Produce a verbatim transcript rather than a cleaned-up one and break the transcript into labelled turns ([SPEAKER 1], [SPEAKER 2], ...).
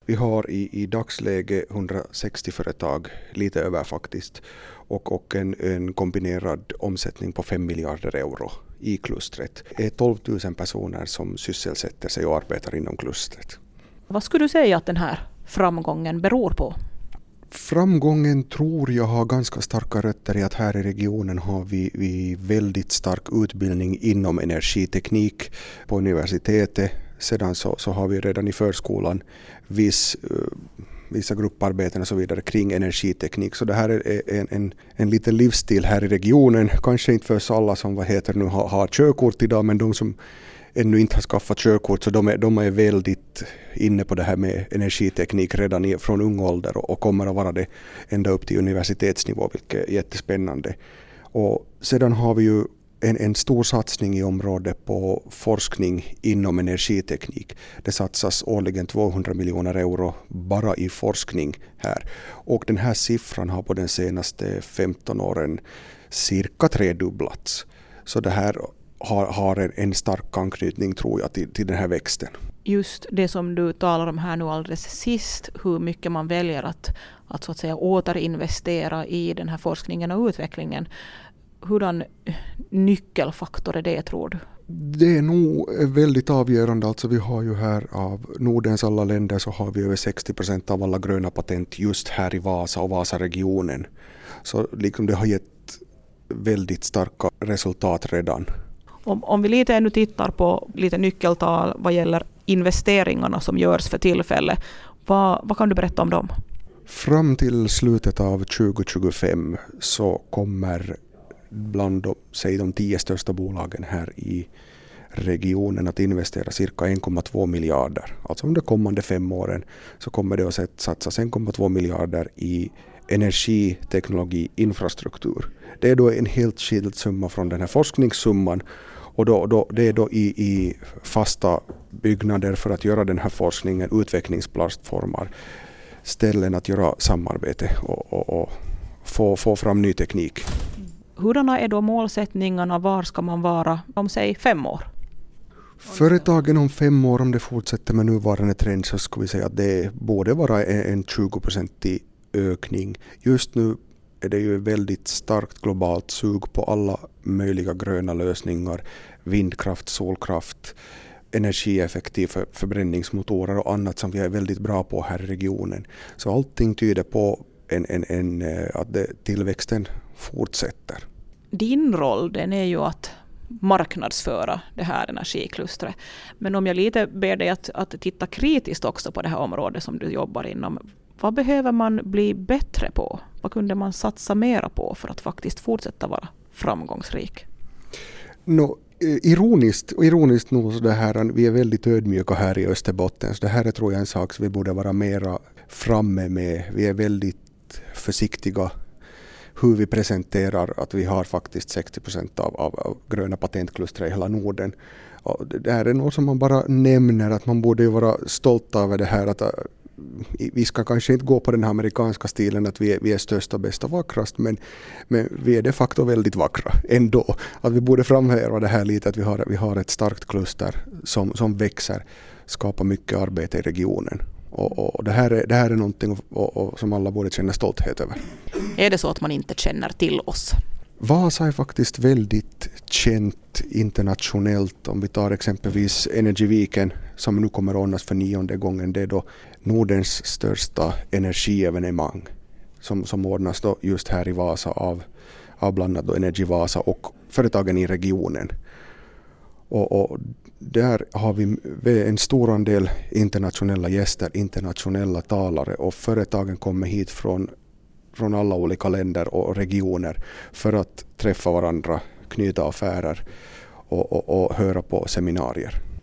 [SPEAKER 1] Vi har i, i dagsläge hundrasextio företag, lite över faktiskt, och, och en, en kombinerad omsättning på fem miljarder euro i klustret. Det är tolv tusen personer som sysselsätter sig och arbetar inom klustret.
[SPEAKER 2] Vad skulle du säga att den här framgången beror på?
[SPEAKER 1] Framgången tror jag har ganska starka rötter i att här i regionen har vi, vi väldigt stark utbildning inom energiteknik på universitetet. Sedan så, så har vi redan i förskolan viss, uh, vissa grupparbeten och så vidare kring energiteknik. Så det här är en, en, en liten livsstil här i regionen. Kanske inte för alla som vad heter nu har, har körkort idag, men de som ännu inte har skaffat körkort, så de är, de är väldigt inne på det här med energiteknik redan i, från ung ålder och, och kommer att vara det ända upp till universitetsnivå, vilket är jättespännande. Och sedan har vi ju en, en stor satsning i området på forskning inom energiteknik. Det satsas årligen tvåhundra miljoner euro bara i forskning här. Och den här siffran har på den senaste femton åren cirka tredubblats. Så det här har, har en, en stark anknytning, tror jag, till, till den här växten.
[SPEAKER 2] Just det som du talar om här nu alldeles sist, hur mycket man väljer att, att så att säga återinvestera i den här forskningen och utvecklingen. Hurdan nyckelfaktor är det, tror du?
[SPEAKER 1] Det är nog väldigt avgörande. Alltså vi har ju här av Nordens alla länder så har vi över sextio procent av alla gröna patent just här i Vasa och Vasaregionen. Så liksom det har gett väldigt starka resultat redan.
[SPEAKER 2] Om, om vi lite ännu tittar på lite nyckeltal vad gäller investeringarna som görs för tillfället, vad, vad kan du berätta om dem?
[SPEAKER 1] Fram till slutet av tjugo tjugofem så kommer bland de, säg de tio största bolagen här i regionen att investera cirka en komma två miljarder. Alltså under kommande fem åren så kommer det att satsas en komma två miljarder i energi, teknologi, infrastruktur. Det är då en helt skild summa från den här forskningssumman, och då, då, det är då i, i fasta byggnader för att göra den här forskningen, utvecklingsplattformar, ställen att göra samarbete och, och, och få, få fram ny teknik.
[SPEAKER 2] Hurdana är då målsättningarna? Var ska man vara om säg fem år?
[SPEAKER 1] Företagen om fem år, om det fortsätter med nuvarande trend, så ska vi säga att det borde vara en tjugo procentig ökning. Just nu är det ju väldigt starkt globalt sug på alla möjliga gröna lösningar, vindkraft, solkraft, energieffektiv för förbränningsmotorer och annat som vi är väldigt bra på här i regionen. Så allting tyder på en, en, en, att det, tillväxten fortsätter.
[SPEAKER 2] Din roll, den är ju att marknadsföra det här energiklustret. Men om jag lite ber dig att, att titta kritiskt också på det här området som du jobbar inom. Vad behöver man bli bättre på? Vad kunde man satsa mera på för att faktiskt fortsätta vara framgångsrik?
[SPEAKER 1] No, ironiskt, och ironiskt nog så det här, vi är väldigt ödmjuka här i Österbotten. Så det här är, tror jag, en sak som vi borde vara mera framme med. Vi är väldigt försiktiga hur vi presenterar att vi har faktiskt sextio procent av, av, av gröna patentkluster i hela Norden. Och det här är något som man bara nämner, att man borde vara stolt över det här, att vi ska kanske inte gå på den här amerikanska stilen att vi är, vi är största, bästa, vackrast, men, men vi är de facto väldigt vackra ändå. Att vi borde framhäva det här lite, att vi har, vi har ett starkt kluster som, som växer, skapar mycket arbete i regionen. Och, och det, här är, det här är någonting och, och, som alla borde känna stolthet över.
[SPEAKER 2] Är det så att man inte känner till oss?
[SPEAKER 1] Vasa är faktiskt väldigt känt internationellt. Om vi tar exempelvis Energiviken som nu kommer att ordnas för nionde gången. Det är då Nordens största energievenemang som, som ordnas då just här i Vasa av, av bland annat Energy Vasa och företagen i regionen. Och, och där har vi en stor andel internationella gäster, internationella talare, och företagen kommer hit från från alla olika länder och regioner för att träffa varandra, knyta affärer och, och, och höra på seminarier.